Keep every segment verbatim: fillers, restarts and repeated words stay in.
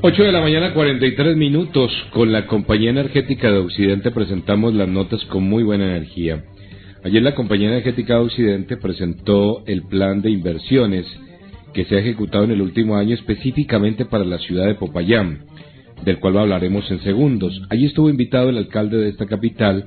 ocho de la mañana, cuarenta y tres minutos. Con la Compañía Energética de Occidente presentamos las notas con muy buena energía. Ayer la Compañía Energética de Occidente presentó el plan de inversiones que se ha ejecutado en el último año específicamente para la ciudad de Popayán, del cual hablaremos en segundos. Allí estuvo invitado el alcalde de esta capital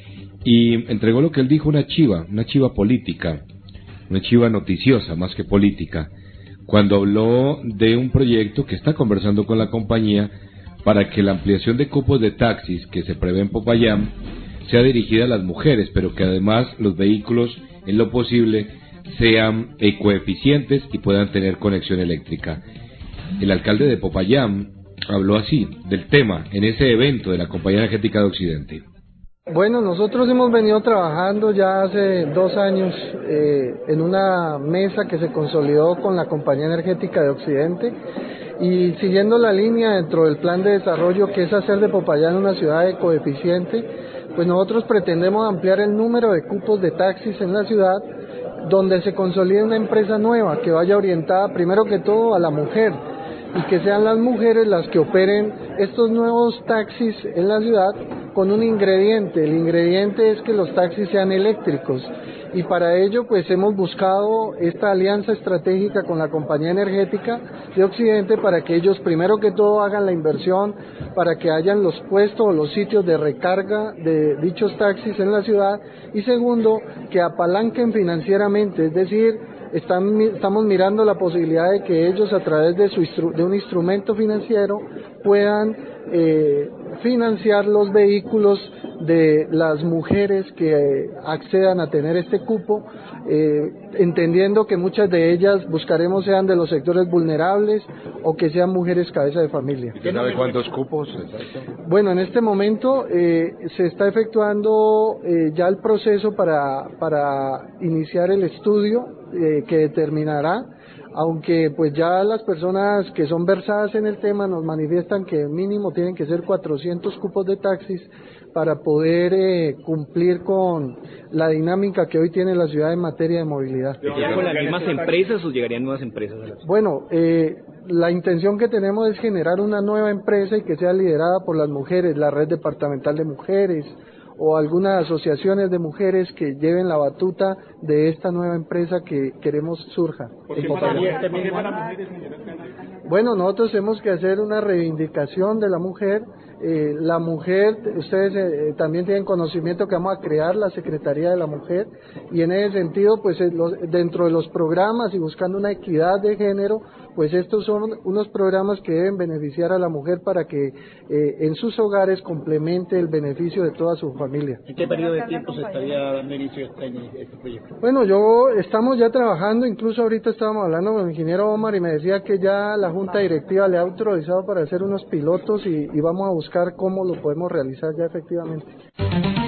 y entregó lo que él dijo, una chiva, una chiva política, una chiva noticiosa más que política, cuando habló de un proyecto que está conversando con la compañía para que la ampliación de cupos de taxis que se prevé en Popayán sea dirigida a las mujeres, pero que además los vehículos, en lo posible, sean ecoeficientes y puedan tener conexión eléctrica. El alcalde de Popayán habló así del tema en ese evento de la Compañía Energética de Occidente. Bueno, nosotros hemos venido trabajando ya hace dos años eh, en una mesa que se consolidó con la Compañía Energética de Occidente y siguiendo la línea dentro del plan de desarrollo que es hacer de Popayán una ciudad ecoeficiente, pues nosotros pretendemos ampliar el número de cupos de taxis en la ciudad, donde se consolide una empresa nueva que vaya orientada primero que todo a la mujer y que sean las mujeres las que operen estos nuevos taxis en la ciudad con un ingrediente. El ingrediente es que los taxis sean eléctricos y para ello pues hemos buscado esta alianza estratégica con la Compañía Energética de Occidente para que ellos primero que todo hagan la inversión para que hayan los puestos o los sitios de recarga de dichos taxis en la ciudad y segundo que apalanquen financieramente, es decir, Están, estamos mirando la posibilidad de que ellos a través de, su, de un instrumento financiero puedan eh, financiar los vehículos de las mujeres que eh, accedan a tener este cupo, eh, entendiendo que muchas de ellas buscaremos sean de los sectores vulnerables o que sean mujeres cabeza de familia. ¿Usted sabe cuántos cupos? Exacto. Bueno, en este momento eh, se está efectuando eh, ya el proceso para, para iniciar el estudio Eh, que determinará, aunque pues ya las personas que son versadas en el tema nos manifiestan que mínimo tienen que ser cuatrocientos cupos de taxis para poder eh, cumplir con la dinámica que hoy tiene la ciudad en materia de movilidad. ¿Llegarían con las mismas empresas o llegarían nuevas empresas a la ciudad? Bueno, eh, la intención que tenemos es generar una nueva empresa y que sea liderada por las mujeres, la red departamental de mujeres, o algunas asociaciones de mujeres que lleven la batuta de esta nueva empresa que queremos surja. ¿Por qué para este mismo año? Bueno, nosotros tenemos que hacer una reivindicación de la mujer. Eh, la mujer, ustedes eh, también tienen conocimiento que vamos a crear la Secretaría de la Mujer y en ese sentido, pues eh, los, dentro de los programas y buscando una equidad de género, pues estos son unos programas que deben beneficiar a la mujer para que eh, en sus hogares complemente el beneficio de toda su familia. ¿En qué periodo de tiempo se estaría dando inicio a este, este proyecto? Bueno, yo estamos ya trabajando, incluso ahorita estábamos hablando con el ingeniero Omar y me decía que ya la Junta Directiva le ha autorizado para hacer unos pilotos y, y vamos a buscar cómo lo podemos realizar ya efectivamente.